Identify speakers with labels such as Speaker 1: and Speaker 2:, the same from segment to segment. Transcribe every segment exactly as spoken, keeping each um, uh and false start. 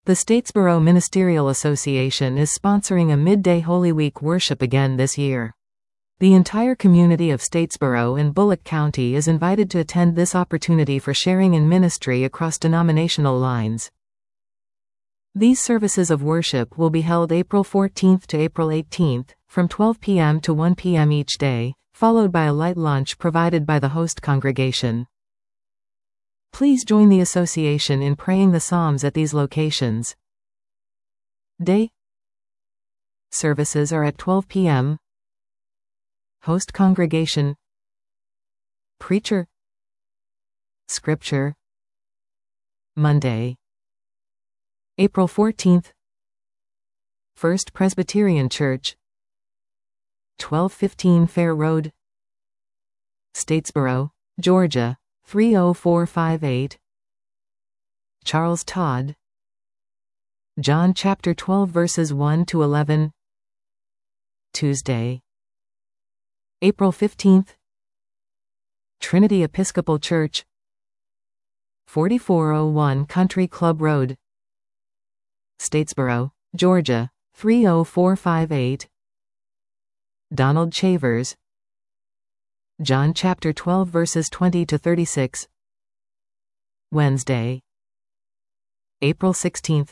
Speaker 1: The Statesboro Ministerial Association is sponsoring a midday Holy Week worship again this year. The entire community of Statesboro and Bullock County is invited to attend this opportunity for sharing in ministry across denominational lines. These services of worship will be held April fourteenth to April eighteenth, from twelve p m to one p m each day, followed by a light lunch provided by the host congregation. Please join the association in praying the Psalms at these locations. Day services are at twelve p m Host congregation. Preacher. Scripture. Monday, April fourteenth. First Presbyterian Church, twelve fifteen Fair Road, Statesboro, Georgia, three oh four five eight. Charles Todd. John chapter twelve verses one to eleven. Tuesday, April fifteenth. Trinity Episcopal Church, forty-four oh one Country Club Road, Statesboro, Georgia, three oh four five eight. Donald Chavers. John chapter twelve verses twenty to thirty-six. Wednesday, April sixteenth.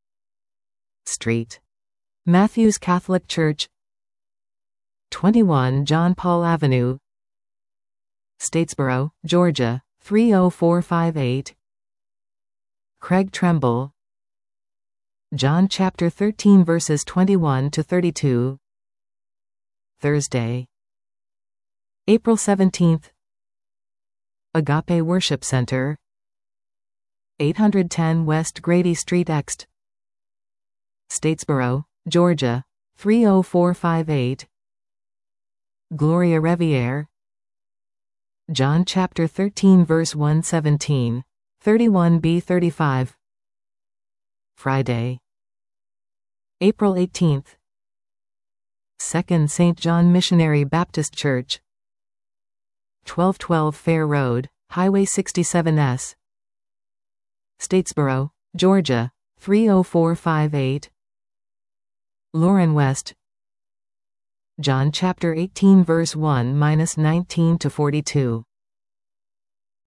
Speaker 1: Street. Matthews Catholic Church, twenty-one John Paul Avenue, Statesboro, Georgia, three oh four five eight. Craig Tremble. John chapter thirteen verses twenty-one to thirty-two. Thursday, April seventeenth. Agape Worship Center, eight ten West Grady Street Ext, Statesboro, Georgia, three oh four five eight. Gloria Reviere. John chapter thirteen verse one seventeen, thirty-one b thirty-five. Friday, April eighteenth. Second Saint John Missionary Baptist Church, twelve twelve Fair Road, Highway sixty-seven S, Statesboro, Georgia, three oh four five eight. Lauren West. John chapter eighteen verse one to nineteen to forty-two.